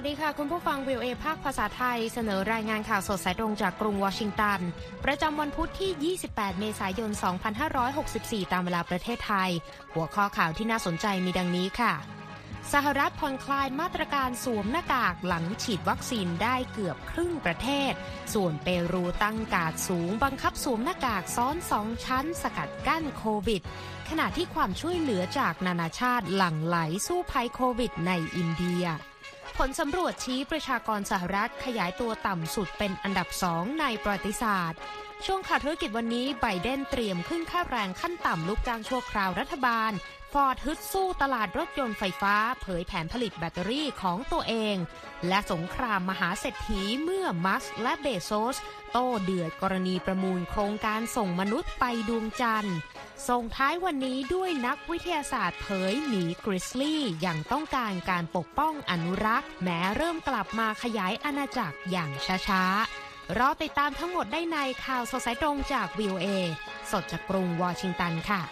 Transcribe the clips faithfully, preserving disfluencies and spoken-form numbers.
วัสดีค่ะคุณผู้ฟัง วี โอ เอ ภาคภาษาไทยเสนอรายงานข่าวสดสายตรงจากกรุงวอชิงตันประจำวันพุธที่ยี่สิบแปดเมษายนสองพันห้าร้อยหกสิบสี่ตามเวลาประเทศไทยหัวข้อข่าวที่น่าสนใจมีดังนี้ค่ะสหรัฐผ่อนคลายมาตรการสวมหน้ากากหลังฉีดวัคซีนได้เกือบครึ่งประเทศส่วนเปรูตั้งการ์ดสูงบังคับสวมหน้ากากซ้อนสองชั้นสกัดกั้นโควิดขณะที่ความช่วยเหลือจากนานาชาติหลั่งไหลสู้ภัยโควิดในอินเดียผลสำรวจชี้ประชากรสหรัฐขยายตัวต่ำสุดเป็นอันดับสองในประวัติศาสตร์ช่วงข่าวธุรกิจวันนี้ไบเดนเตรียมขึ้นค่าแรงขั้นต่ำลูกจ้างชั่วคราวรัฐบาลฟอร์ดฮึดสู้ตลาดรถยนต์ไฟฟ้าเผยแผนผลิตแบตเตอรี่ของตัวเองและสงครามมหาเศรษฐีเมื่อมัสก์และเบโซสโต้เดือดกรณีประมูลโครงการส่งมนุษย์ไปดวงจันทร์ส่งท้ายวันนี้ด้วยนักวิทยาศาสตร์เผยหมีกริซลี่ยังต้องการการปกป้องอนุรักษ์แม้เริ่มกลับมาขยายอาณาจักรอย่างช้าๆรอติดตามทั้งหมดได้ในข่าวสดสายตรงจาก วี โอ เอ สดจากกรุงวอชิงตันค่ะ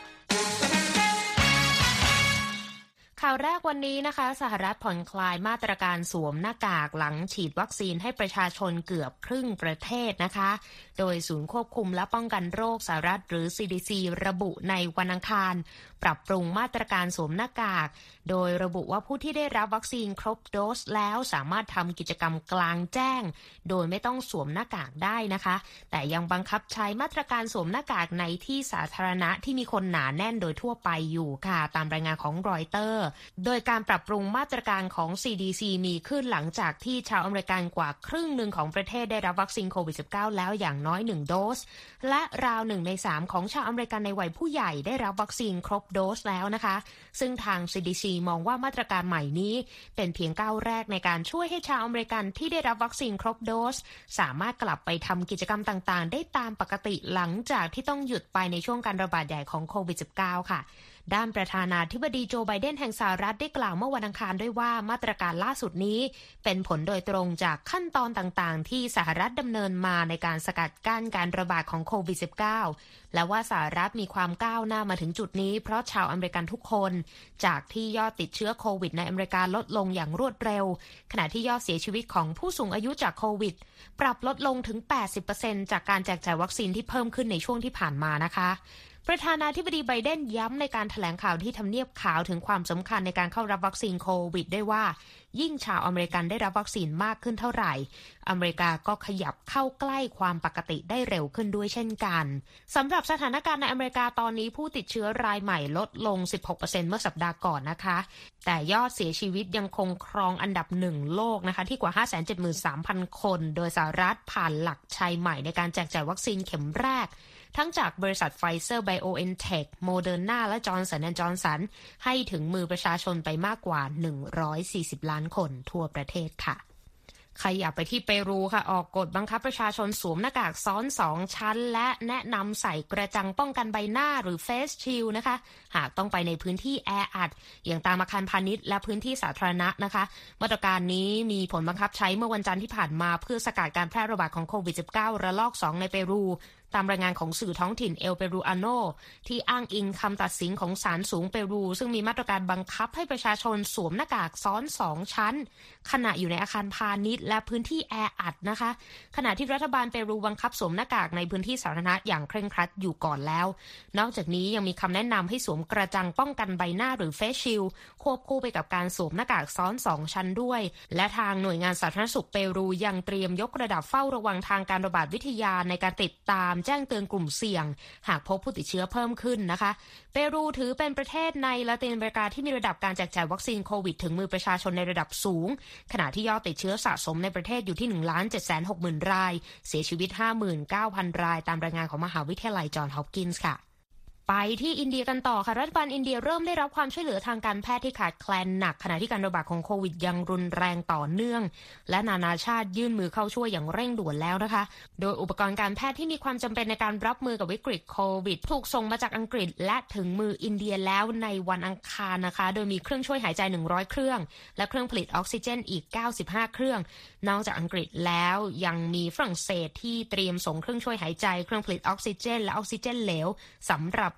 ข่าวแรกวันนี้นะคะสหรัฐผ่อนคลายมาตรการสวมหน้ากากหลังฉีดวัคซีนให้ประชาชนเกือบครึ่งประเทศนะคะโดยศูนย์ควบคุมและป้องกันโรคสหรัฐหรือ ซี ดี ซี ระบุในวันอังคารปรับปรุงมาตรการสวมหน้ากากโดยระบุว่าผู้ที่ได้รับวัคซีนครบโดสแล้วสามารถทำกิจกรรมกลางแจ้งโดยไม่ต้องสวมหน้ากากได้นะคะแต่ยังบังคับใช้มาตรการสวมหน้ากากในที่สาธารณะที่มีคนหนาแน่นโดยทั่วไปอยู่ค่ะตามรายงานของรอยเตอร์โดยการปรับปรุงมาตรการของ ซี ดี ซี มีขึ้นหลังจากที่ชาวอเมริกันกว่าครึ่งหนึ่งของประเทศได้รับวัคซีนโควิด สิบเก้า แล้วอย่างน้อยหนึ่งโดสและราวหนึ่งในสามของชาวอเมริกันในวัยผู้ใหญ่ได้รับวัคซีนครบโดสแล้วนะคะซึ่งทาง ซี ดี ซี มองว่ามาตรการใหม่นี้เป็นเพียงก้าวแรกในการช่วยให้ชาวอเมริกันที่ได้รับวัคซีนครบโดสสามารถกลับไปทำกิจกรรมต่างๆได้ตามปกติหลังจากที่ต้องหยุดไปในช่วงการระบาดใหญ่ของโควิด สิบเก้า ค่ะด้านประธานาธิบดีโจไบเดนแห่งสหรัฐได้กล่าวเมื่อวันอังคารด้วยว่ามาตรการล่าสุดนี้เป็นผลโดยตรงจากขั้นตอนต่างๆที่สหรัฐดำเนินมาในการสกัดกั้นการระบาดของโควิด สิบเก้า และว่าสหรัฐมีความก้าวหน้ามาถึงจุดนี้เพราะชาวอเมริกันทุกคนจากที่ยอดติดเชื้อโควิดในอเมริกาลดลงอย่างรวดเร็วขณะที่ยอดเสียชีวิตของผู้สูงอายุจากโควิดปรับลดลงถึง แปดสิบเปอร์เซ็นต์ จากการแจกจ่ายวัคซีนที่เพิ่มขึ้นในช่วงที่ผ่านมานะคะประธานาธิบดีไบเดนย้ำในการแถลงข่าวที่ทำเนียบขาวถึงความสำคัญในการเข้ารับวัคซีนโควิดด้วยว่ายิ่งชาวอเมริกันได้รับวัคซีนมากขึ้นเท่าไหร่อเมริกาก็ขยับเข้าใกล้ความปกติได้เร็วขึ้นด้วยเช่นกันสำหรับสถานการณ์ในอเมริกาตอนนี้ผู้ติดเชื้อรายใหม่ลดลง สิบหกเปอร์เซ็นต์ เมื่อสัปดาห์ก่อนนะคะแต่ยอดเสียชีวิตยังคงครองอันดับหนึ่งโลกนะคะที่กว่า ห้าแสนเจ็ดหมื่นสามพัน คนโดยสหรัฐผ่านหลักชัยใหม่ในการแจกจ่ายวัคซีนเข็มแรกทั้งจากบริษัทไฟเซอร์ไบโอเอ็นเทคโมเดอร์นาและจอห์นสันแอนด์จอห์นสันให้ถึงมือประชาชนไปมากกว่าหนึ่งร้อยสี่สิบล้านคนทั่วประเทศค่ะขยับไปที่เปรูค่ะออกกฎบังคับประชาชนสวมหน้ากากซ้อนสองชั้นและแนะนำใส่กระจังป้องกันใบหน้าหรือเฟสชิลด์นะคะหากต้องไปในพื้นที่แออัดอย่างตามอาคารพาณิชย์และพื้นที่สาธารณะนะคะมาตรการนี้มีผลบังคับใช้เมื่อวันจันทร์ที่ผ่านมาเพื่อสกัดการแพร่ระบาดของโควิด สิบเก้า ระลอกสองในเปรูตามรายงานของสื่อท้องถิ่นเอลเปรูอาโนที่อ้างอิงคำตัดสินของศาลสูงเปรูซึ่งมีมาตรการบังคับให้ประชาชนสวมหน้ากากซ้อนสองชั้นขณะอยู่ในอาคารพาณิชย์และพื้นที่แออัดนะคะขณะที่รัฐบาลเปรูบังคับสวมหน้ากากในพื้นที่สาธารณะอย่างเคร่งครัดอยู่ก่อนแล้วนอกจากนี้ยังมีคำแนะนำให้สวมกระจังป้องกันใบหน้าหรือเฟสชิลด์ควบคู่ไปกับการสวมหน้ากากซ้อนสองชั้นด้วยและทางหน่วยงานสาธารณสุขเปรูยังเตรียมยกระดับเฝ้าระวังทางการระบาดวิทยาในการติดตามแจ้งเตือนกลุ่มเสี่ยงหากพบผู้ติดเชื้อเพิ่มขึ้นนะคะเปรูถือเป็นประเทศในละตินอเมริกาที่มีระดับการแจกจ่ายวัคซีนโควิดถึงมือประชาชนในระดับสูงขณะที่ยอดติดเชื้อสะสมในประเทศอยู่ที่ หนึ่งล้านเจ็ดแสนหกหมื่น รายเสียชีวิต ห้าหมื่นเก้าพัน รายตามรายงานของมหาวิทยาลัยจอห์นส์ฮอปกินส์ค่ะไปที่อินเดียกันต่อค่ะรัฐบาลอินเดียเริ่มได้รับความช่วยเหลือทางการแพทย์ที่ขาดแคลนหนักขณะที่การระบาดของโควิดยังรุนแรงต่อเนื่องและนานาชาติยื่นมือเข้าช่วยอย่างเร่งด่วนแล้วนะคะโดยอุปกรณ์การแพทย์ที่มีความจำเป็นในการรับมือกับวิกฤตโควิดถูกส่งมาจากอังกฤษและถึงมืออินเดียแล้วในวันอังคารนะคะโดยมีเครื่องช่วยหายใจหนึ่งร้อยเครื่องและเครื่องผลิตออกซิเจนอีกเก้าสิบห้าเครื่องนอกจากอังกฤษแล้วยังมีฝรั่งเศสที่เตรียมส่งเครื่องช่วยหายใจเครื่องผลิตออกซิเจนและออกซิเจนเหลวสำหรับ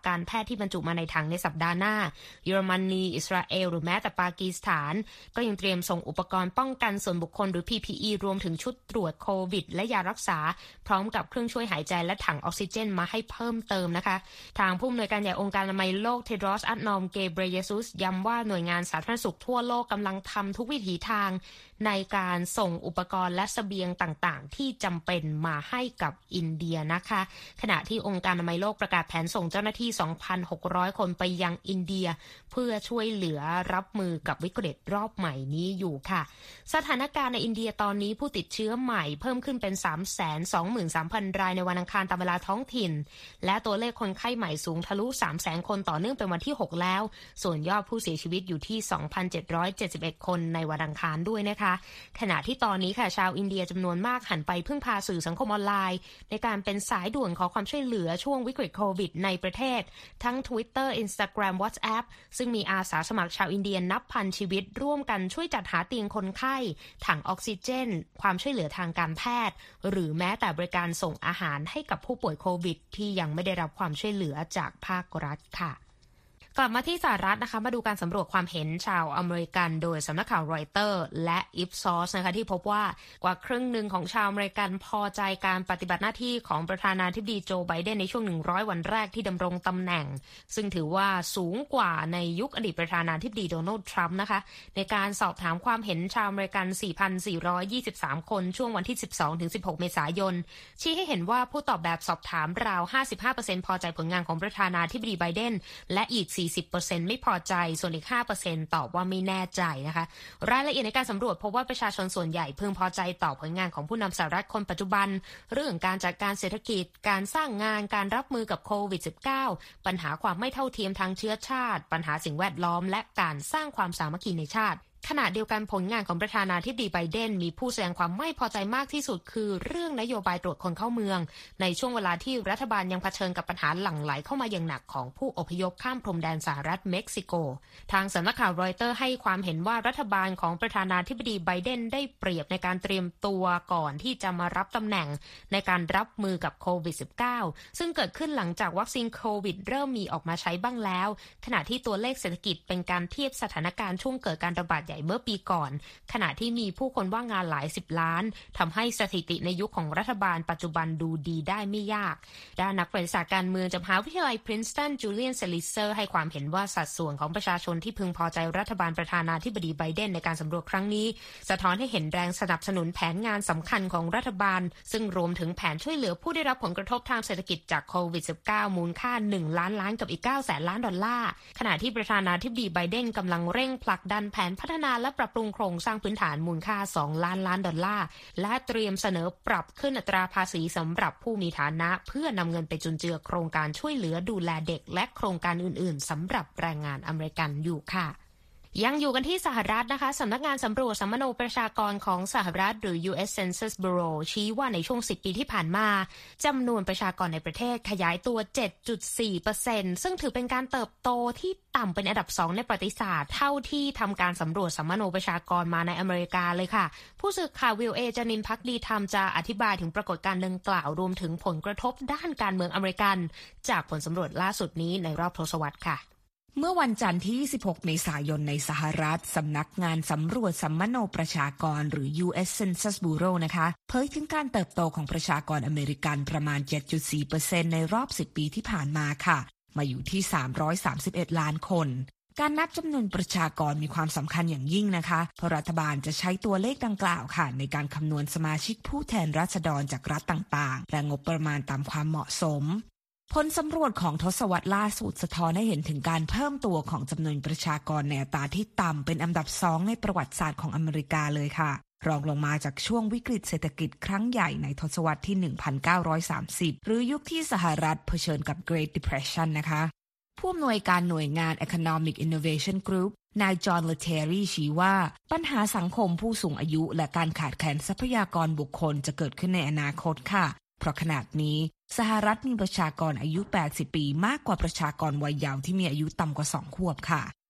การแพทย์ที่บรรจุมาในถังในสัปดาห์หน้าเยอรมนีอิสราเอลหรือแม้แต่ปากีสถานก็ยังเตรียมส่งอุปกรณ์ป้องกันส่วนบุคคลหรือ พี พี อี รวมถึงชุดตรวจโควิดและยารักษาพร้อมกับเครื่องช่วยหายใจและถังออกซิเจนมาให้เพิ่มเติมนะคะทางผู้อำนวยการใหญ่องค์การอนามัยโลกเทดรอส อัดนอม เกเบรเยซุสย้ำว่าหน่วยงานสาธารณสุขทั่วโลกกำลังทำทุกวิถีทางในการส่งอุปกรณ์และเสบียงต่างๆที่จำเป็นมาให้กับอินเดียนะคะขณะที่องค์การอนามัยโลกประกาศแผนส่งเจ้าหน้าที่ สองพันหกร้อย คนไปยังอินเดียเพื่อช่วยเหลือรับมือกับวิกฤตรอบใหม่นี้อยู่ค่ะสถานการณ์ในอินเดียตอนนี้ผู้ติดเชื้อใหม่เพิ่มขึ้นเป็น สามแสนสองหมื่นสามพัน รายในวันอังคารตามเวลาท้องถิ่นและตัวเลขคนไข้ใหม่สูงทะลุ สามแสน คนต่อเนื่องเป็นวันที่หกแล้วส่วนยอดผู้เสียชีวิตอยู่ที่ สองพันเจ็ดร้อยเจ็ดสิบเอ็ด คนในวันอังคารด้วยนะคะขณะที่ตอนนี้ค่ะชาวอินเดียจำนวนมากหันไปพึ่งพาสื่อสังคมออนไลน์ในการเป็นสายด่วนขอความช่วยเหลือช่วงวิกฤตโควิดในประเทศทั้ง Twitter Instagram WhatsApp ซึ่งมีอาสาสมัครชาวอินเดียนับพันชีวิตร่วมกันช่วยจัดหาเตียงคนไข้ถังออกซิเจนความช่วยเหลือทางการแพทย์หรือแม้แต่บริการส่งอาหารให้กับผู้ป่วยโควิดที่ยังไม่ได้รับความช่วยเหลือจากภาครัฐค่ะกลับมาที่สหรัฐนะคะมาดูการสำรวจความเห็นชาวอเมริกันโดยสำนักข่าวรอยเตอร์และ Ipsos นะคะที่พบว่ากว่าครึ่งหนึ่งของชาวอเมริกันพอใจการปฏิบัติหน้าที่ของประธานาธิบดีโจไบเดนในช่วงหนึ่งร้อยวันแรกที่ดำรงตำแหน่งซึ่งถือว่าสูงกว่าในยุคอดีตประธานาธิบดีโดนัลด์ทรัมป์นะคะในการสอบถามความเห็นชาวอเมริกัน สี่พันสี่ร้อยยี่สิบสาม คนช่วงวันที่ สิบสองถึงสิบหก เมษายนชี้ให้เห็นว่าผู้ตอบแบบสอบถามราว ห้าสิบห้าเปอร์เซ็นต์ พอใจผลงานของประธานาธิบดีไบเดนและอีก สี่สิบเปอร์เซ็นต์ ไม่พอใจส่วนอีก ห้าเปอร์เซ็นต์ ตอบว่าไม่แน่ใจนะคะรายละเอียดในการสำรวจพบว่าประชาชนส่วนใหญ่พึงพอใจต่อผลงานของผู้นำสหรัฐคนปัจจุบันเรื่องการจัดการเศรษฐกิจการสร้างงานการรับมือกับโควิด สิบเก้า ปัญหาความไม่เท่าเทียมทางเชื้อชาติปัญหาสิ่งแวดล้อมและการสร้างความสามัคคีในชาติขณะเดียวกันผลงานของประธานาธิบดีไบเดนมีผู้แสดงความไม่พอใจมากที่สุดคือเรื่องนโยบายตรวจคนเข้าเมืองในช่วงเวลาที่รัฐบาลยังเผชิญกับปัญหาหลั่งไหลเข้ามาอย่างหนักของผู้อพยพข้ามพรมแดนสหรัฐเม็กซิโกทางสำนักข่าวรอยเตอร์ให้ความเห็นว่ารัฐบาลของประธานาธิบดีไบเดนได้เปรียบในการเตรียมตัวก่อนที่จะมารับตำแหน่งในการรับมือกับโควิด สิบเก้า ซึ่งเกิดขึ้นหลังจากวัคซีนโควิดเริ่มมีออกมาใช้บ้างแล้วขณะที่ตัวเลขเศรษฐกิจเป็นการเทียบสถานการณ์ช่วงเกิดการระบาดใหญ่เมื่อปีก่อนขณะที่มีผู้คนว่างงานหลายสิบล้านทำให้สถิติในยุคของรัฐบาลปัจจุบันดูดีได้ไม่ยากด้านนักประวัติศาสตร์การเมืองจากมหาวิทยาลัยพรินสตันจูเลียนเซลิเซอร์ให้ความเห็นว่าสัดส่วนของประชาชนที่พึงพอใจรัฐบาลประธานาธิบดีไบเดนในการสำรวจครั้งนี้สะท้อนให้เห็นแรงสนับสนุนแผนงานสำคัญของรัฐบาลซึ่งรวมถึงแผนช่วยเหลือผู้ได้รับผลกระทบทางเศรษฐกิจจากโควิด สิบเก้า มูลค่าหนึ่งล้านล้านกับอีกเก้าแสนล้านดอลลาร์ขณะที่ประธานาธิบดีไบเดนกำลังเร่งผลักดันแผนพัฒนาและปรับปรุงโครงสร้างพื้นฐานมูลค่าสองล้านล้านดอลลาร์และเตรียมเสนอปรับขึ้นอัตราภาษีสำหรับผู้มีฐานะเพื่อนำเงินไปจุนเจือโครงการช่วยเหลือดูแลเด็กและโครงการอื่นๆสำหรับแรงงานอเมริกันอยู่ค่ะยังอยู่กันที่สหรัฐนะคะสำนักงานสำรวจสัมมโนประชากรของสหรัฐหรือ ยู เอส Census Bureau ชี้ว่าในช่วงสิบปีที่ผ่านมาจำนวนประชากรในประเทศขยายตัว เจ็ดจุดสี่เปอร์เซ็นต์ ซึ่งถือเป็นการเติบโตที่ต่ำเป็นอันดับสองในประวัติศาสตร์เท่าที่ทำการสำรวจสัมมโนประชากรมาในอเมริกาเลยค่ะผู้สื่อข่าววิลเอจานินภักดีธรรมจะอธิบายถึงปรากฏการณ์ดังกล่าวรวมถึงผลกระทบด้านการเมืองอเมริกันจากผลสำรวจล่าสุดนี้ในรอบทศวรรษค่ะเมื่อวันจันทร์ที่ยี่สิบหกเมษายนในสหรัฐสำนักงานสำรวจสัมมโนประชากรหรือ ยู เอส Census Bureau นะคะเผยถึงการเติบโตของประชากรอเมริกันประมาณ เจ็ดจุดสี่เปอร์เซ็นต์ ในรอบสิบปีที่ผ่านมาค่ะมาอยู่ที่สามร้อยสามสิบเอ็ดล้านคนการนับจำนวนประชากรมีความสำคัญอย่างยิ่งนะคะเพราะรัฐบาลจะใช้ตัวเลขดังกล่าวค่ะในการคำนวณสมาชิกผู้แทนราษฎรจากรัฐต่างๆและงบประมาณตามความเหมาะสมผลสำรวจของทศวรรษล่าสุดสะท้อนให้เห็นถึงการเพิ่มตัวของจำนวนประชากรในอัตราที่ต่ำเป็นอันดับสองในประวัติศาสตร์ของอเมริกาเลยค่ะรองลงมาจากช่วงวิกฤตเศรษฐกิจครั้งใหญ่ในทศวรรษที่ หนึ่งพันเก้าร้อยสามสิบ หรือยุคที่สหรัฐเผชิญกับ Great Depression นะคะผู้อำนวยการหน่วยงาน Economic Innovation Group นายจอห์น เลเทอรี่ชี้ว่าปัญหาสังคมผู้สูงอายุและการขาดแคลนทรัพยากรบุคคลจะเกิดขึ้นในอนาคตค่ะเพราะขณะนี้สหรัฐมีประชากรอายุแปดสิบปีมากกว่าประชากรวัยเยาว์ที่มีอายุต่ำกว่าสองขวบค่ะ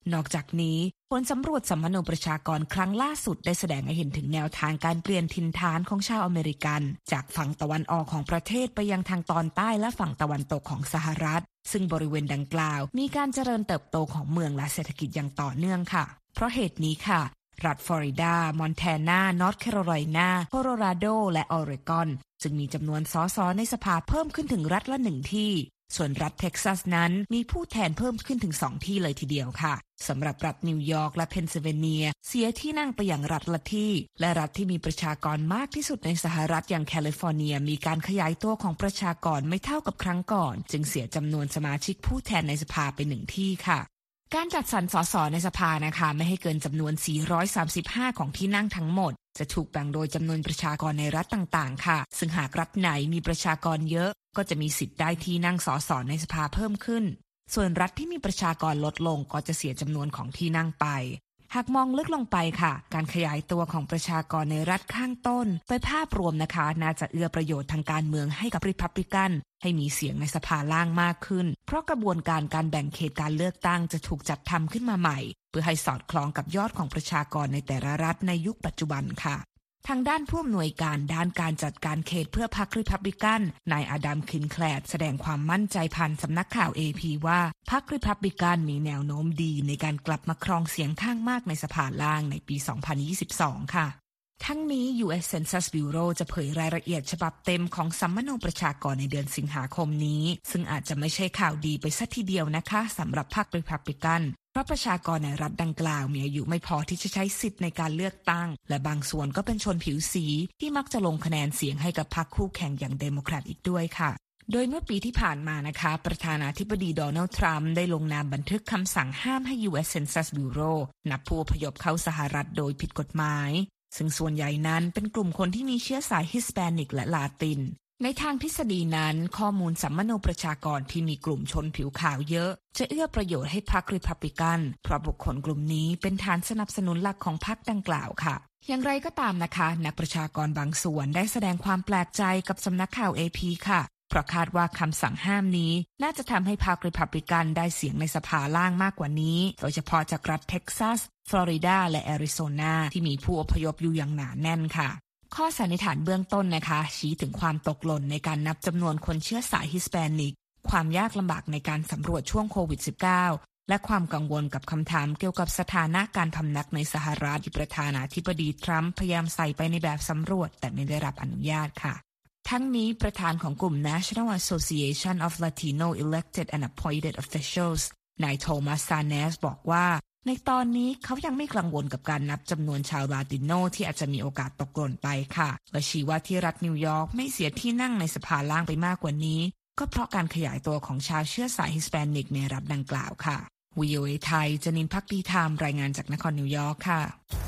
นอกจากนี้ผลสำรวจสัมมโนประชากรครั้งล่าสุดได้แสดงให้เห็นถึงแนวทางการเปลี่ยนถิ่นฐานของชาวอเมริกันจากฝั่งตะวันออกของประเทศไปยังทางตอนใต้และฝั่งตะวันตกของสหรัฐซึ่งบริเวณดังกล่าวมีการเจริญเติบโตของเมืองและเศรษฐกิจอย่างต่อเนื่องค่ะเพราะเหตุนี้ค่ะรัฐฟลอริดามอนแทนา นอร์ทแคโรไลนา โคโลราโดและออริกอนจึงมีจำนวนสสในสภาเพิ่มขึ้นถึงรัฐละหนึ่งที่ส่วนรัฐเท็กซัสนั้นมีผู้แทนเพิ่มขึ้นถึงสองที่เลยทีเดียวค่ะสำหรับรัฐนิวยอร์กและเพนซิลเวเนียเสียที่นั่งไปอย่างรัฐละที่และรัฐที่มีประชากรมากที่สุดในสหรัฐอย่างแคลิฟอร์เนียมีการขยายตัวของประชากรไม่เท่ากับครั้งก่อนจึงเสียจำนวนสมาชิกผู้แทนในสภาไปหนึ่งที่ค่ะการจัดสรรสสในสภานะคะไม่ให้เกินจำนวนสี่ร้อยสามสิบห้าของที่นั่งทั้งหมดจะถูกแบ่งโดยจำนวนประชากรในรัฐต่างๆค่ะซึ่งหากรัฐไหนมีประชากรเยอะก็จะมีสิทธิ์ได้ที่นั่งสสในสภาเพิ่มขึ้นส่วนรัฐที่มีประชากรลดลงก็จะเสียจำนวนของที่นั่งไปหากมองลึกลงไปค่ะการขยายตัวของประชากรในรัฐข้างต้นโดยภาพรวมนะคะน่าจะเอื้อประโยชน์ทางการเมืองให้กับริพับลิกันให้มีเสียงในสภาล่างมากขึ้นเพราะกระบวนการการแบ่งเขตการเลือกตั้งจะถูกจัดทำขึ้นมาใหม่เพื่อให้สอดคล้องกับยอดของประชากรในแต่ละรัฐในยุคปัจจุบันค่ะทางด้านผู้อำนวยการด้านการจัดการเขตเพื่อพรรคริพับลิกันนายอดัมคินแคลดแสดงความมั่นใจผ่านสำนักข่าว เอ พี ว่าพรรคริพับลิกันมีแนวโน้มดีในการกลับมาครองเสียงข้างมากในสภาล่างในปี สองพันยี่สิบสอง ค่ะทั้งนี้ ยู เอส Census Bureau จะเผยรายละเอียดฉบับเต็มของสัมมโนประชากรในเดือนสิงหาคมนี้ซึ่งอาจจะไม่ใช่ข่าวดีไปซะทีเดียวนะคะสำหรับพรรคริพับลิกันเพราะประชากรในรัฐดังกล่าวมีอายุไม่พอที่จะใช้สิทธิ์ในการเลือกตั้งและบางส่วนก็เป็นชนผิวสีที่มักจะลงคะแนนเสียงให้กับพรรคคู่แข่งอย่างเดโมแครตอีกด้วยค่ะโดยเมื่อปีที่ผ่านมานะคะประธานาธิบดีโดนัลด์ทรัมป์ได้ลงนามบันทึกคำสั่งห้ามให้ ยู เอส Census Bureau นับผู้อพยพเข้าสหรัฐโดยผิดกฎหมายซึ่งส่วนใหญ่นั้นเป็นกลุ่มคนที่มีเชื้อสายฮิสแปนิกและลาตินในทางทฤษฎีนั้นข้อมูลสัมมโนประชากรที่มีกลุ่มชนผิวขาวเยอะจะเอื้อประโยชน์ให้พรรคริพับลิกันเพราะบุคคลกลุ่มนี้เป็นฐานสนับสนุนหลักของพรรคดังกล่าวค่ะอย่างไรก็ตามนะคะนักประชากรบางส่วนได้แสดงความแปลกใจกับสำนักข่าว เอ พี ค่ะเพราะคาดว่าคำสั่งห้ามนี้น่าจะทำให้พรรคริพับลิกันได้เสียงในสภาล่างมากกว่านี้โดยเฉพาะจากรัฐเท็กซัสฟลอริดาและแอริโซนาที่มีผู้อพยพอยู่อย่างหนาแน่นค่ะข้อสันนิษฐานเบื้องต้นนะคะชี้ถึงความตกหล่นในการนับจำนวนคนเชื้อสายฮิสแปนิกความยากลำบากในการสำรวจช่วงโควิด สิบเก้า และความกังวลกับคำถามเกี่ยวกับสถานะการพำนักในสหรัฐที่ประธานาธิบดีทรัมป์พยายามใส่ไปในแบบสำรวจแต่ไม่ได้รับอนุญาตค่ะทั้งนี้ประธานของกลุ่ม National Association of Latino Elected and Appointed Officials นายโทมัส ซาเนสบอกว่าในตอนนี้เขายังไม่กังวลกับการนับจำนวนชาวลาติโนที่อาจจะมีโอกาสตกหล่นไปค่ะและชี้ว่าที่รัฐนิวยอร์กไม่เสียที่นั่งในสภาล่างไปมากกว่านี้ก็เพราะการขยายตัวของชาวเชื้อสายฮิสแปนิกในรัฐดังกล่าวค่ะ วี โอ เอ ไทยจนินทร์ ภักดีธรรมรายงานจากนครนิวยอร์กค่ะ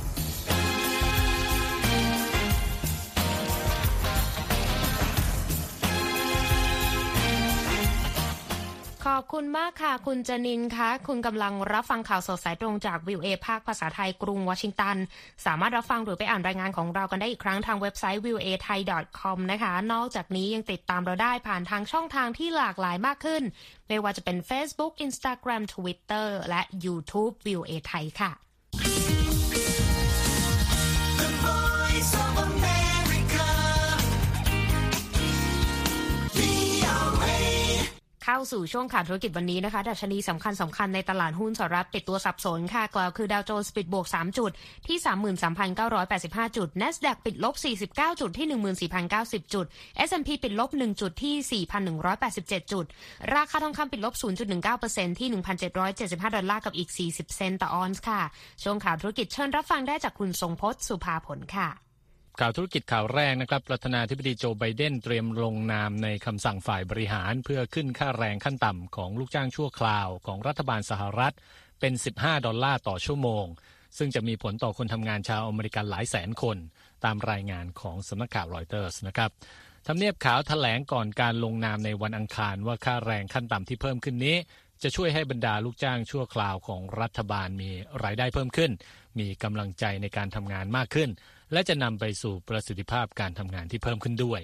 ขอบคุณมากค่ะคุณจนินคะคุณกำลังรับฟังข่าวสดสายตรงจาก วี โอ เอ ภาคภาษาไทยกรุงวอชิงตันสามารถรับฟังหรือไปอ่านรายงานของเรากันได้อีกครั้งทางเว็บไซต์ วี โอ เอ ไทย ดอท คอม นะคะนอกจากนี้ยังติดตามเราได้ผ่านทางช่องทางที่หลากหลายมากขึ้นไม่ว่าจะเป็น Facebook Instagram Twitter และ YouTube วี โอ เอ ไทยค่ะเข้าสู่ช่วงข่าวธุรกิจวันนี้นะคะดัชนีสำคัญสำคัญในตลาดหุ้นสหรัฐปิดตัวสับสนค่ะกล่าวคือดาวโจนส์ปิดบวกสามจุดที่ สามหมื่นสามพันเก้าร้อยแปดสิบห้า จุด NASDAQ ปิดลบสี่สิบเก้าจุดที่ หนึ่งหมื่นสี่พันเก้าสิบ จุด เอส แอนด์ พี ปิดลบหนึ่งจุดที่ สี่พันหนึ่งร้อยแปดสิบเจ็ด จุดราคาทองคำปิดลบ ศูนย์จุดหนึ่งเก้าเปอร์เซ็นต์ ที่ หนึ่งพันเจ็ดร้อยเจ็ดสิบห้า ดอลลาร์กับอีกสี่สิบเซนต์ต่อออนซ์ค่ะช่วงข่าวธุรกิจเชิญรับฟังได้จากคุณทรงพจน์สุภาผลค่ะข่าวธุรกิจข่าวแรกนะครับประธานาธิบดีโจไบเดนเตรียมลงนามในคำสั่งฝ่ายบริหารเพื่อขึ้นค่าแรงขั้นต่ำของลูกจ้างชั่วคราวของรัฐบาลสหรัฐเป็นสิบห้าดอลลาร์ต่อชั่วโมงซึ่งจะมีผลต่อคนทำงานชาวอเมริกันหลายแสนคนตามรายงานของสำนักข่าวรอยเตอร์สนะครับทำเนียบขาวแถลงก่อนการลงนามในวันอังคารว่าค่าแรงขั้นต่ำที่เพิ่มขึ้นนี้จะช่วยให้บรรดาลูกจ้างชั่วคราวของรัฐบาลมีรายได้เพิ่มขึ้นมีกำลังใจในการทำงานมากขึ้นและจะนำไปสู่ประสิทธิภาพการทำงานที่เพิ่มขึ้นด้วย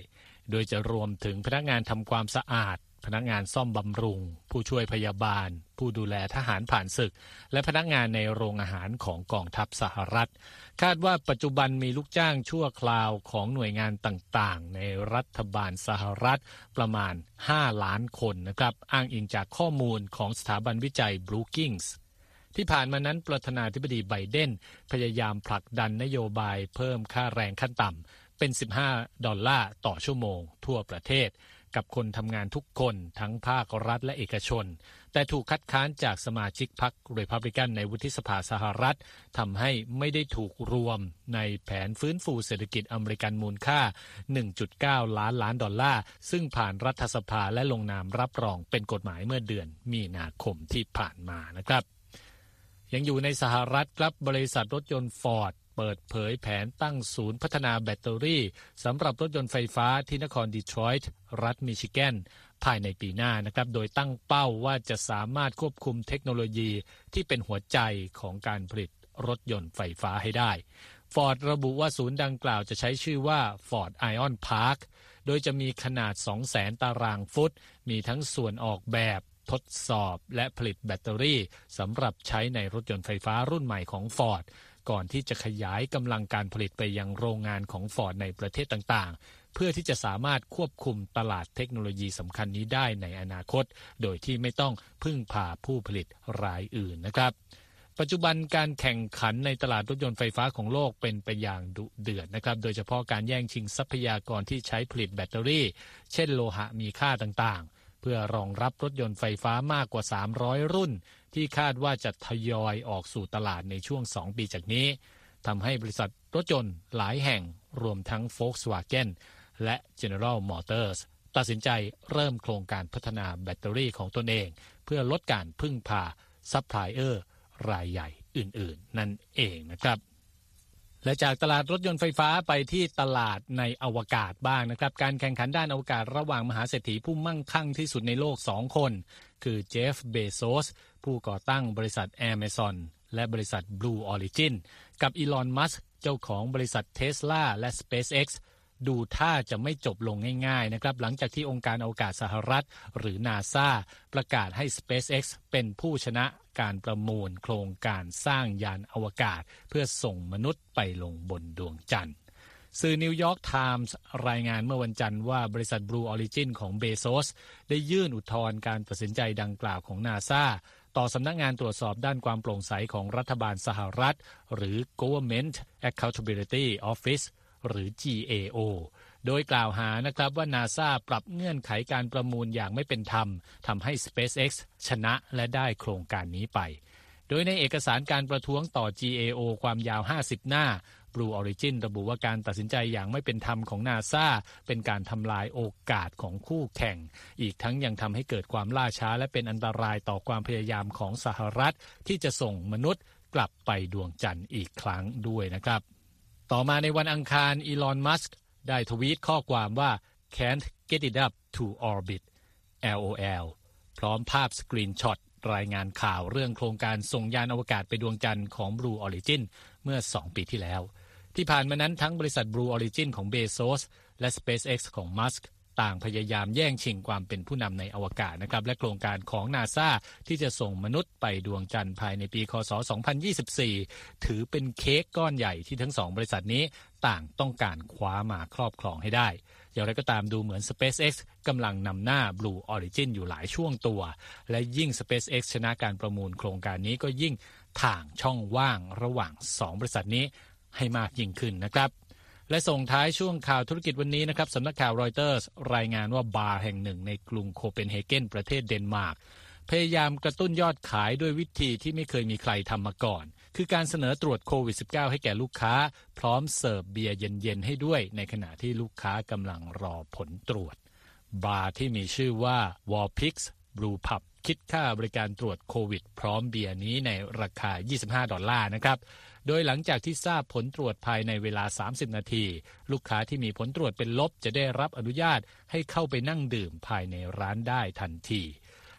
โดยจะรวมถึงพนักงานทำความสะอาดพนักงานซ่อมบำรุงผู้ช่วยพยาบาลผู้ดูแลทหารผ่านศึกและพนักงานในโรงอาหารของกองทัพสหรัฐคาดว่าปัจจุบันมีลูกจ้างชั่วคราวของหน่วยงานต่างๆในรัฐบาลสหรัฐประมาณห้าล้านคนนะครับอ้างอิงจากข้อมูลของสถาบันวิจัย Brookings ที่ผ่านมานั้นประธานาธิบดีไบเดนพยายามผลักดันนโยบายเพิ่มค่าแรงขั้นต่ำเป็นสิบห้าดอลลาร์ต่อชั่วโมงทั่วประเทศกับคนทำงานทุกคนทั้งภาครัฐและเอกชนแต่ถูกคัดค้านจากสมาชิกพรรครีพับลิกันในวุฒิสภาสหรัฐทำให้ไม่ได้ถูกรวมในแผนฟื้นฟูเศรษฐกิจอเมริกันมูลค่า หนึ่งจุดเก้า ล้านล้านดอลลาร์ซึ่งผ่านรัฐสภาและลงนามรับรองเป็นกฎหมายเมื่อเดือนมีนาคมที่ผ่านมานะครับยังอยู่ในสหรัฐครับบริษัทรถยนต์ฟอร์ดเปิดเผยแผนตั้งศูนย์พัฒนาแบตเตอรี่สำหรับรถยนต์ไฟฟ้าที่นครดีทรอยต์รัฐมิชิแกนภายในปีหน้านะครับโดยตั้งเป้าว่าจะสามารถควบคุมเทคโนโลยีที่เป็นหัวใจของการผลิตรถยนต์ไฟฟ้าให้ได้ฟอร์ดระบุว่าศูนย์ดังกล่าวจะใช้ชื่อว่า Ford Ion Park โดยจะมีขนาด สองแสน ตารางฟุตมีทั้งส่วนออกแบบทดสอบและผลิตแบตเตอรี่สำหรับใช้ในรถยนต์ไฟฟ้ารุ่นใหม่ของ Ford ก่อนที่จะขยายกำลังการผลิตไปยังโรงงานของ Ford ในประเทศต่างๆเพื่อที่จะสามารถควบคุมตลาดเทคโนโลยีสำคัญนี้ได้ในอนาคตโดยที่ไม่ต้องพึ่งพาผู้ผลิตรายอื่นนะครับปัจจุบันการแข่งขันในตลาดรถยนต์ไฟฟ้าของโลกเป็นไปอย่างดุเดือดนะครับโดยเฉพาะการแย่งชิงทรัพยากรที่ใช้ผลิตแบตเตอรี่เช่นโลหะมีค่าต่างๆเพื่อรองรับรถยนต์ไฟฟ้ามากกว่าสามร้อยรุ่นที่คาดว่าจะทยอยออกสู่ตลาดในช่วงสองปีจากนี้ทำให้บริษัทรถยนต์หลายแห่งรวมทั้ง Volkswagen และ General Motors ตัดสินใจเริ่มโครงการพัฒนาแบตเตอรี่ของตนเองเพื่อลดการพึ่งพาซัพพลายเออร์รายใหญ่อื่นๆนั่นเองนะครับและจากตลาดรถยนต์ไฟฟ้าไปที่ตลาดในอวกาศบ้างนะครับการแข่งขันด้านอวกาศระหว่างมหาเศรษฐีผู้มั่งคั่งที่สุดในโลกสองคนคือเจฟเบโซสผู้ก่อตั้งบริษัท Amazon และบริษัท Blue Origin กับอีลอนมัสก์เจ้าของบริษัท Tesla และ SpaceX ดูท่าจะไม่จบลงง่ายๆนะครับหลังจากที่องค์การอวกาศสหรัฐหรือ NASA ประกาศให้ SpaceX เป็นผู้ชนะการประมูลโครงการสร้างยานอวกาศเพื่อส่งมนุษย์ไปลงบนดวงจันทร์สื่อนิวยอร์กไทมส์รายงานเมื่อวันจันทร์ว่าบริษัท Blue Origin ของเบโซสได้ยื่นอุทธรณ์การตัดสินใจดังกล่าวของ NASA ต่อสำนักงานตรวจสอบด้านความโปร่งใสของรัฐบาลสหรัฐหรือ Government Accountability Office หรือ จี เอ โอ โดยกล่าวหานะครับว่า NASA ปรับเงื่อนไขการประมูลอย่างไม่เป็นธรรมทำให้ SpaceX ชนะและได้โครงการนี้ไปโดยในเอกสารการประท้วงต่อ จี เอ โอ ความยาวห้าสิบหน้า Blue Origin ระบุว่าการตัดสินใจอย่างไม่เป็นธรรมของ NASA เป็นการทำลายโอกาสของคู่แข่งอีกทั้งยังทำให้เกิดความล่าช้าและเป็นอันตรายต่อความพยายามของสหรัฐที่จะส่งมนุษย์กลับไปดวงจันทร์อีกครั้งด้วยนะครับต่อมาในวันอังคารอีลอนมัสก์ได้ทวีตข้อความว่า Can't get it up to orbit แอล โอ แอล พร้อมภาพสกรีนช็อตรายงานข่าวเรื่องโครงการส่งยานอวกาศไปดวงจันทร์ของ Blue Origin เมื่อสองปีที่แล้วที่ผ่านมานั้นทั้งบริษัท Blue Origin ของเบโซสและ SpaceX ของมัสก์ต่างพยายามแย่งชิงความเป็นผู้นำในอวกาศนะครับและโครงการของ NASA ที่จะส่งมนุษย์ไปดวงจันทร์ภายในปีคศสองพันยี่สิบสี่ถือเป็นเค้กก้อนใหญ่ที่ทั้งสองบริษัทนี้ต่างต้องการคว้ามาครอบครองให้ได้อย่างไรก็ตามดูเหมือน SpaceX กำลังนำหน้า Blue Origin อยู่หลายช่วงตัวและยิ่ง SpaceX ชนะการประมูลโครงการนี้ก็ยิ่งถ่างช่องว่างระหว่างสองบริษัทนี้ให้มากยิ่งขึ้นนะครับและส่งท้ายช่วงข่าวธุรกิจวันนี้นะครับสำนักข่าวรอยเตอร์สรายงานว่าบาร์แห่งหนึ่งในกรุงโคเปนเฮเกนประเทศเดนมาร์กพยายามกระตุ้นยอดขายด้วยวิธีที่ไม่เคยมีใครทำมาก่อนคือการเสนอตรวจโควิด สิบเก้า ให้แก่ลูกค้าพร้อมเสิร์ฟเบียร์เย็นๆให้ด้วยในขณะที่ลูกค้ากำลังรอผลตรวจบาร์ที่มีชื่อว่า Warpix Brew Pub คิดค่าบริการตรวจโควิดพร้อมเบียร์นี้ในราคายี่สิบห้าดอลลาร์นะครับโดยหลังจากที่ทราบผลตรวจภายในเวลาสามสิบนาทีลูกค้าที่มีผลตรวจเป็นลบจะได้รับอนุญาตให้เข้าไปนั่งดื่มภายในร้านได้ทันที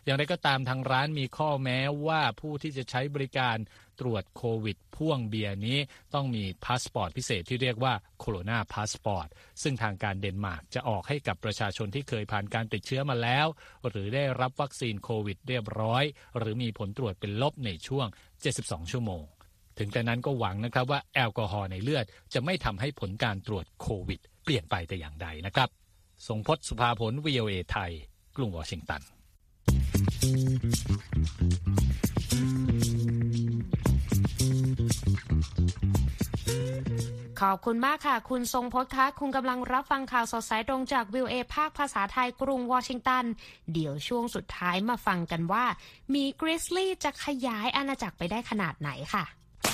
อย่างไรก็ตามทางร้านมีข้อแม้ว่าผู้ที่จะใช้บริการตรวจโควิดพ่วงเบียร์นี้ต้องมีพาสปอร์ตพิเศษที่เรียกว่าโคโรนาพาสปอร์ตซึ่งทางการเดนมาร์กจะออกให้กับประชาชนที่เคยผ่านการติดเชื้อมาแล้วหรือได้รับวัคซีนโควิดเรียบร้อยหรือมีผลตรวจเป็นลบในช่วงเจ็ดสิบสองชั่วโมงถึงแต่นั้นก็หวังนะครับว่าแอลกอฮอล์ในเลือดจะไม่ทำให้ผลการตรวจโควิดเปลี่ยนไปแต่อย่างใดนะครับทรงพจน์สุภาผล วี โอ เอ ไทยกรุงวอชิงตันขอบคุณมากค่ะคุณทรงพจน์คะคุณกำลังรับฟังข่าวสดสายตรงจาก วี โอ เอ ภาคภาษาไทยกรุงวอชิงตันเดี๋ยวช่วงสุดท้ายมาฟังกันว่ามีกริซลี่จะขยายอาณาจักรไปได้ขนาดไหนค่ะ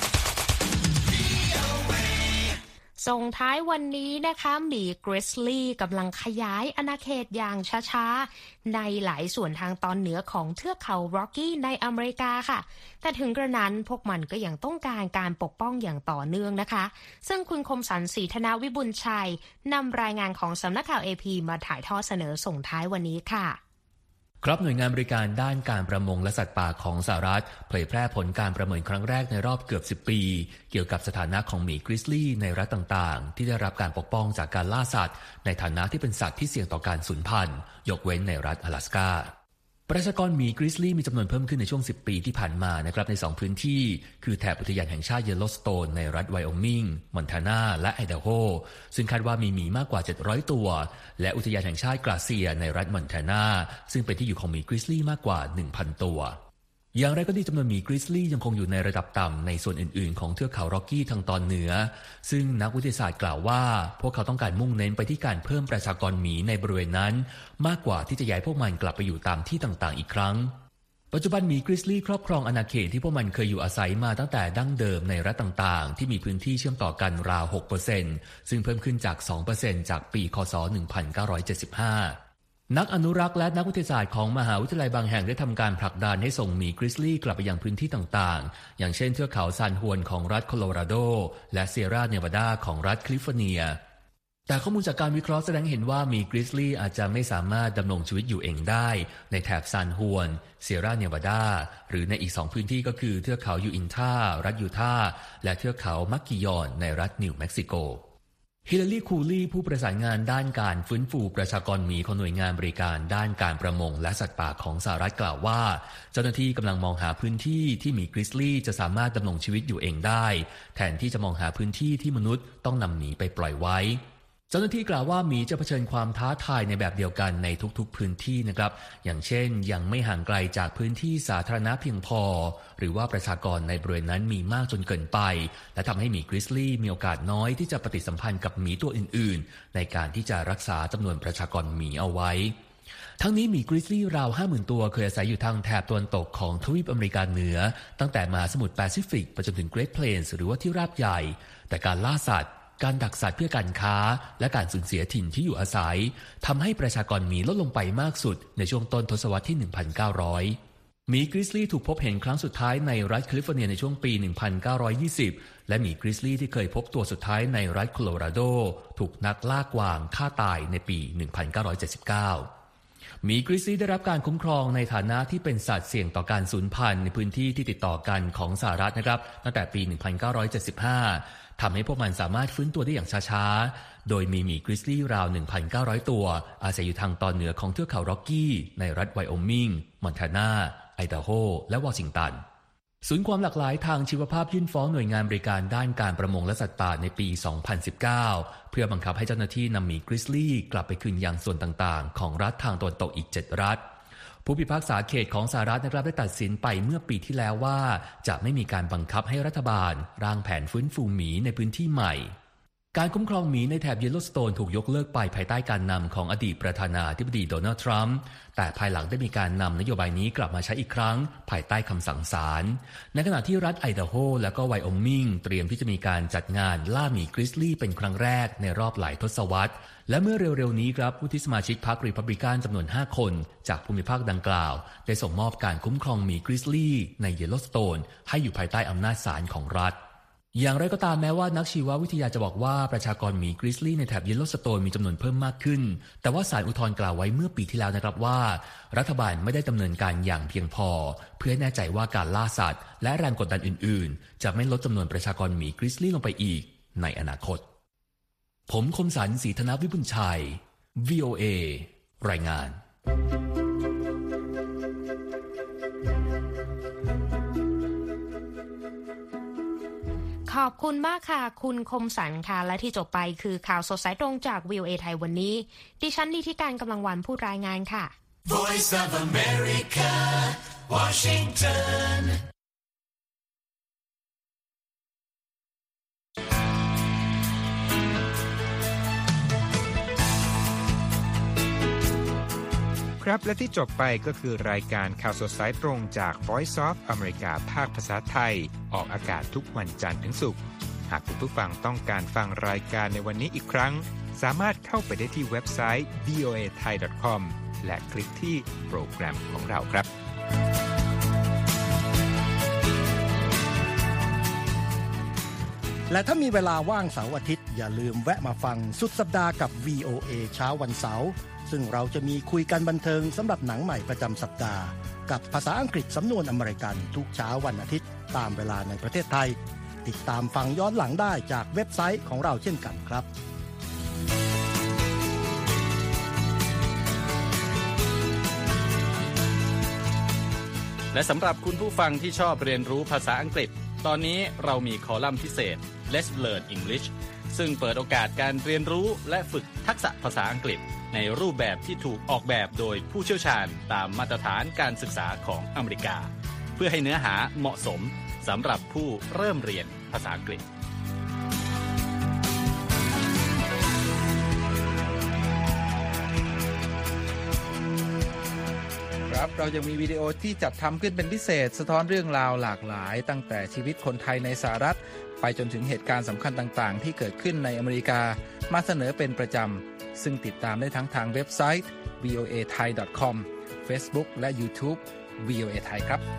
ส่งท้ายวันนี้นะคะหมีกริซลี่กำลังขยายอาณาเขตอย่างช้าๆในหลายส่วนทางตอนเหนือของเทือกเขาร็อกกี้ในอเมริกาค่ะแต่ถึงกระนั้นพวกมันก็ยังต้องการการปกป้องอย่างต่อเนื่องนะคะซึ่งคุณคมสันต์ ศรีธนาวิบุญชัยนำรายงานของสำนักข่าว เอ พี มาถ่ายทอดเสนอส่งท้ายวันนี้ค่ะครับหน่วยงานบริการด้านการประมงและสัตว์ป่าของสหรัฐเผยแพร่ผลการประเมินครั้งแรกในรอบเกือบสิบปีเกี่ยวกับสถานะของหมีกริซลี่ในรัฐต่างๆที่ได้รับการปกป้องจากการล่าสัตว์ในฐานะที่เป็นสัตว์ที่เสี่ยงต่อการสูญพันธุ์ยกเว้นในรัฐ阿拉斯กาประชากรหมีกริซลี่มีจำนวนเพิ่มขึ้นในช่วงสิบปีที่ผ่านมานะครับในสองพื้นที่คือแถบอุทยานแห่งชาติเยลโลสโตนในรัฐไวโอมิงมอนทานาและไอดาโฮซึ่งคาดว่ามีหมีมากกว่าเจ็ดร้อยตัวและอุทยานแห่งชาติกราเซียในรัฐมอนทานาซึ่งเป็นที่อยู่ของหมีกริซลี่มากกว่า หนึ่งพัน ตัวอย่างไรก็ดีจำนวนหมีกริซลี่ยังคงอยู่ในระดับต่ำในส่วนอื่นๆของเทือกเขาร็อกกี้ทางตอนเหนือซึ่งนักวิทยาศาสตร์กล่าวว่าพวกเขาต้องการมุ่งเน้นไปที่การเพิ่มประชากรหมีในบริเวณนั้นมากกว่าที่จะย้ายพวกมันกลับไปอยู่ตามที่ต่างๆอีกครั้งปัจจุบันหมีกริซลี่ครอบครองอาณาเขตที่พวกมันเคยอยู่อาศัยมาตั้งแต่ดั้งเดิมในรัฐต่างๆที่มีพื้นที่เชื่อมต่อกันราว หกเปอร์เซ็นต์ ซึ่งเพิ่มขึ้นจาก สองเปอร์เซ็นต์ จากปีคศ หนึ่งพันเก้าร้อยเจ็ดสิบห้านักอนุรักษ์และนักวิทยาศาสตร์ของมหาวิทยาลัยบางแห่งได้ทำการผลักดันให้ส่งหมีกริซลี่กลับไปยังพื้นที่ต่างๆอย่างเช่นเทือกเขาซานฮวนของรัฐโคโลราโดและเซียร่าเนวาดาของรัฐแคลิฟอร์เนียแต่ข้อมูลจากการวิเคราะห์แสดงเห็นว่าหมีกริซลี่อาจจะไม่สามารถดำรงชีวิตอยู่เองได้ในแถบซานฮวนเซียร่าเนวาดาหรือในอีกสองพื้นที่ก็คือเทือกเขายูอินทารัฐยูทาห์และเทือกเขามักกิยอนในรัฐนิวเม็กซิโกฮิลลารีคูลี่ผู้ประสานงานด้านการฟื้นฟูประชากรหมีของหน่วยงานบริการด้านการประมงและสัตว์ป่าของสหรัฐกล่าวว่าเจ้าหน้าที่กำลังมองหาพื้นที่ที่หมีกริซลี่จะสามารถดำรงชีวิตอยู่เองได้แทนที่จะมองหาพื้นที่ที่มนุษย์ต้องนำหมีไปปล่อยไว้เจ้าหน้าที่กล่าวว่าหมีจะเผชิญความท้าทายในแบบเดียวกันในทุกๆพื้นที่นะครับอย่างเช่นยังไม่ห่างไกลจากพื้นที่สาธารณะเพียงพอหรือว่าประชากรในบริเวณนั้นมีมากจนเกินไปและทำให้หมีกริซลี่มีโอกาสน้อยที่จะปฏิสัมพันธ์กับหมีตัวอื่นๆในการที่จะรักษาจำนวนประชากรหมีเอาไว้ทั้งนี้หมีกริซลี่ราว ห้าหมื่น ตัวเคยอาศัยอยู่ทางแถบตะวันตกของทวีปอเมริกาเหนือตั้งแต่มหาสมุทรแปซิฟิกไปจนถึงเกรทเพลนส์หรือว่าที่ราบใหญ่แต่การล่าสัตว์การดักสัตว์เพื่อการค้าและการสูญเสียถิ่นที่อยู่อาศัยทำให้ประชากรหมีลดลงไปมากสุดในช่วงต้นทศวรรษที่ หนึ่งพันเก้าร้อย หมีกริซลี่ถูกพบเห็นครั้งสุดท้ายในรัฐแคลิฟอร์เนียในช่วงปี หนึ่งพันเก้าร้อยยี่สิบ และหมีกริซลี่ที่เคยพบตัวสุดท้ายในรัฐโคโลราโดถูกนักล่ากวางฆ่าตายในปี หนึ่งพันเก้าร้อยเจ็ดสิบเก้าหมีกริซลี่ได้รับการคุ้มครองในฐานะที่เป็นสัตว์เสี่ยงต่อการสูญพันธุ์ในพื้นที่ที่ติดต่อกันของสหรัฐนะครับตั้งแต่ปี หนึ่งพันเก้าร้อยเจ็ดสิบห้าทำให้พวกมันสามารถฟื้นตัวได้อย่างช้าๆโดยมีหมีกริซลี่ราว หนึ่งพันเก้าร้อย ตัวอาศัยอยู่ทางตอนเหนือของเทือกเขาร็อกกี้ในรัฐไวโอมิงมอนทานาไอดาโฮและวอชิงตันศูนย์ความหลากหลายทางชีวภาพยื่นฟ้องหน่วยงานบริการด้านการประมงและสัตว์ป่าในปี สองพันสิบเก้า เพื่อบังคับให้เจ้าหน้าที่นำหมีกริซลี่กลับไปคืนยังส่วนต่างๆของรัฐทางตะวันตกอีกเจ็ดรัฐผู้พิพากษาเขตของสหรัฐนะครับได้ตัดสินไปเมื่อปีที่แล้วว่าจะไม่มีการบังคับให้รัฐบาลร่างแผนฟื้นฟูหมีในพื้นที่ใหม่การคุ้มครองหมีในแถบเยลโลสโตนถูกยกเลิกไปภายใต้การนำของอดีตประธานาธิบดีโดนัลด์ทรัมป์แต่ภายหลังได้มีการนำนโยบายนี้กลับมาใช้อีกครั้งภายใต้คำสั่งศาลในขณะที่รัฐไอดาโฮและก็ไวโอมิงเตรียมที่จะมีการจัดงานล่าหมีกริซลี่เป็นครั้งแรกในรอบหลายทศวรรษและเมื่อเร็วๆนี้ครับวุฒิสมาชิกพรรครีพับลิกันจำนวนห้าคนจากภูมิภาคดังกล่าวได้ส่งมอบการคุ้มครองหมีกริซลี่ในเยลโลสโตนให้อยู่ภายใต้อำนาจศาลของรัฐอย่างไรก็ตามแม้ว่านักชีววิทยาจะบอกว่าประชากรหมีกริซลี่ในแถบเยลโลสโตนมีจำนวนเพิ่มมากขึ้นแต่ว่าศาลอุทธรณ์กล่าวไว้เมื่อปีที่แล้วนะครับว่ารัฐบาลไม่ได้ดำเนินการอย่างเพียงพอเพื่อแน่ใจว่าการล่าสัตว์และแรงกดดันอื่นๆจะไม่ลดจำนวนประชากรหมีกริซลี่ลงไปอีกในอนาคตผมคมสันต์ ศรีธนวิบุญชัย วี โอ เอ รายงานขอบคุณมากค่ะคุณคมสันค่ะและที่จบไปคือข่าวสดสายตรงจาก วี โอ เอ ไทยวันนี้ดิฉันนิติการกำลังวันผู้รายงานค่ะ Voice of America Washington ครับและที่จบไปก็คือรายการข่าวสดสายตรงจาก Voice of America ภาคภาษาไทยออกอากาศทุกวันจันทร์ถึงศุกร์หากคุณผู้ฟังต้องการฟังรายการในวันนี้อีกครั้งสามารถเข้าไปได้ที่เว็บไซต์ วี โอ เอ ไทย ดอท คอม และคลิกที่โปรแกรมของเราครับและถ้ามีเวลาว่างเสาร์อาทิตย์อย่าลืมแวะมาฟังสุดสัปดาห์กับ วี โอ เอ เช้าวันเสาร์ซึ่งเราจะมีคุยกันบันเทิงสำหรับหนังใหม่ประจำสัปดาห์กับภาษาอังกฤษสำนวนอเมริกันทุกเช้าวันอาทิตย์ตามเวลาในประเทศไทยติดตามฟังย้อนหลังได้จากเว็บไซต์ของเราเช่นกันครับและสำหรับคุณผู้ฟังที่ชอบเรียนรู้ภาษาอังกฤษตอนนี้เรามีคอลัมน์พิเศษ Let's Learn English ซึ่งเปิดโอกาสการเรียนรู้และฝึกทักษะภาษาอังกฤษในรูปแบบที่ถูกออกแบบโดยผู้เชี่ยวชาญตามมาตรฐานการศึกษาของอเมริกาเพื่อให้เนื้อหาเหมาะสมสำหรับผู้เริ่มเรียนภาษาอังกฤษครับเรายังมีวิดีโอที่จัดทำขึ้นเป็นพิเศษสะท้อนเรื่องราวหลากหลายตั้งแต่ชีวิตคนไทยในสหรัฐไปจนถึงเหตุการณ์สำคัญต่างๆที่เกิดขึ้นในอเมริกามาเสนอเป็นประจำซึ่งติดตามได้ทั้งทางเว็บไซต์ วี โอ เอ ไทย ดอท คอม Facebook และ YouTube วี โอ เอ ไทยครับ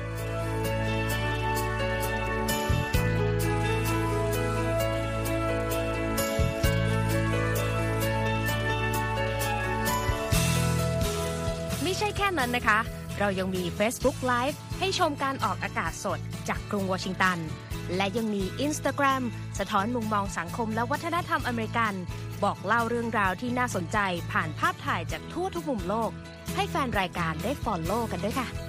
ไม่ใช่แค่นั้นนะคะเรายังมี Facebook Live ให้ชมการออกอากาศสดจากกรุงวอชิงตันและยังมี Instagram สะท้อนมุมมองสังคมและวัฒนธรรมอเมริกันบอกเล่าเรื่องราวที่น่าสนใจผ่านภาพถ่ายจากทั่วทุกมุมโลกให้แฟนรายการได้ follow กันด้วยค่ะ